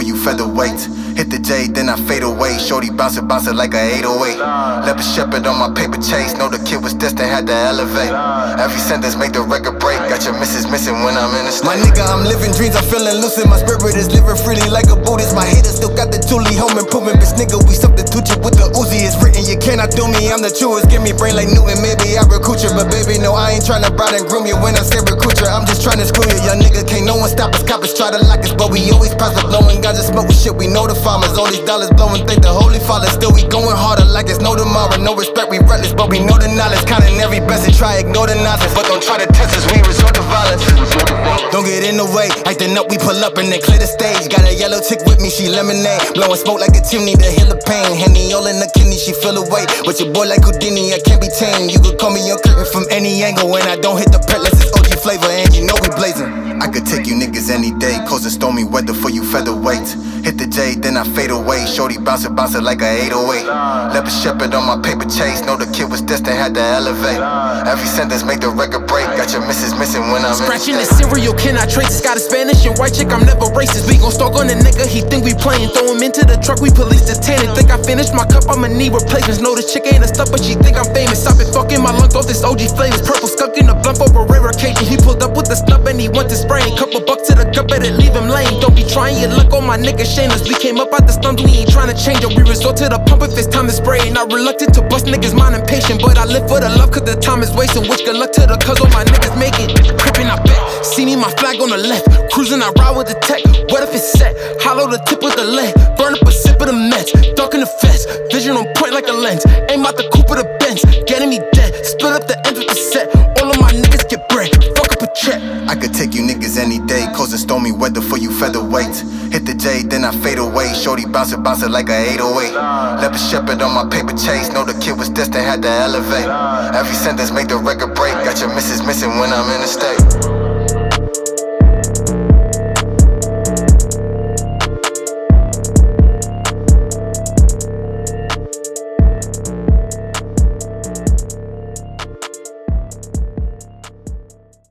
you featherweight. Hit the J, then I fade away. Shorty bounce it like a 808. Leopard shepherd on my paper chase. Know the kid was destined, had to elevate. Every sentence make the record break. Got your missus missing when I'm in the state. My nigga, I'm living dreams, I'm feeling lucid. My spirit is living freely like a Buddhist. My haters still got the Thule home improvement. Bitch nigga, we substitute you with the Uzi. It's written, you cannot do me, I'm the truest. Give me brain like Newton, maybe I recruit you. But baby, no, I ain't tryna bride and groom you. When I say recruit you, I'm just tryna screw you. Young nigga, can't no one stop us. Coppers try to lock us, but we always pass the blowing. Ganja smoke with shit, we know the farmers. All these dollars blowing, thank the Holy Father. Still we going harder like it's no tomorrow. No respect, we reckless, but we know the knowledge. Counting every blessing, try ignore the nonsense. But don't try to test us, we resort to violence. Don't get in the way, acting up, we pull up and then clear the stage. Got a yellow chick with me, she lemonade. Blowing smoke like a chimney to heal the pain. Henny all in the kidney, she feel away. But your boy like Houdini, I can't be tamed. You could call me your curtain from any angle. When I don't hit the pet, it's OG flavor, and you know we blazing. I could take you niggas any day, coast of stormy weather for you featherweight. Hit the J, then I fade away. Shorty bounce it like a 808. Leopard shepherd on my paper chase. Know the kid was destined, had to elevate. Every sentence make the record break. Got your missus missing when I'm scratching the cereal, can I trace? Got a Spanish and white chick, I'm never racist. We gon' stalk on the nigga, he think we playing. Throw him into the truck, we police detained. Think I finished my cup, I'ma need replacements. Know this chick ain't a stuff, but she think I'm famous. I've been fucking my lungs off this OG flavors. Purple skunk in the blunt for a rare occasion. He pulled up with the snub and he went to spraying. Couple bucks to the gut, better leave him lame. Don't be trying your luck on my nigga shameless. We came up out the slums, we ain't trying to change it. We resort to the pump if it's time to spray. Not reluctant to bust niggas, mind impatient. But I live for the love, cause the time is wasting. Wish good luck to the cuz all my niggas make it. Crippin', I bet. See me, my flag on the left. Cruising, I ride with the tech. What if it's set? Hollow the tip with the lead. Burn up a sip of the Mets. Dark in the fence. Vision on point like a lens. Aim out the coupe of the Benz. Getting me dead. Split up the ends with the set. All of my niggas get bread. Fuck up a check. I could take you niggas any day. Coast of stormy weather for you featherweight. Hit the J, then I fade away. Shorty bounce it like a 808. Leopard shepherd on my paper chase. Know the kid was destined, had to elevate. Every sentence make the record break. Got your missus missing when I'm in the state.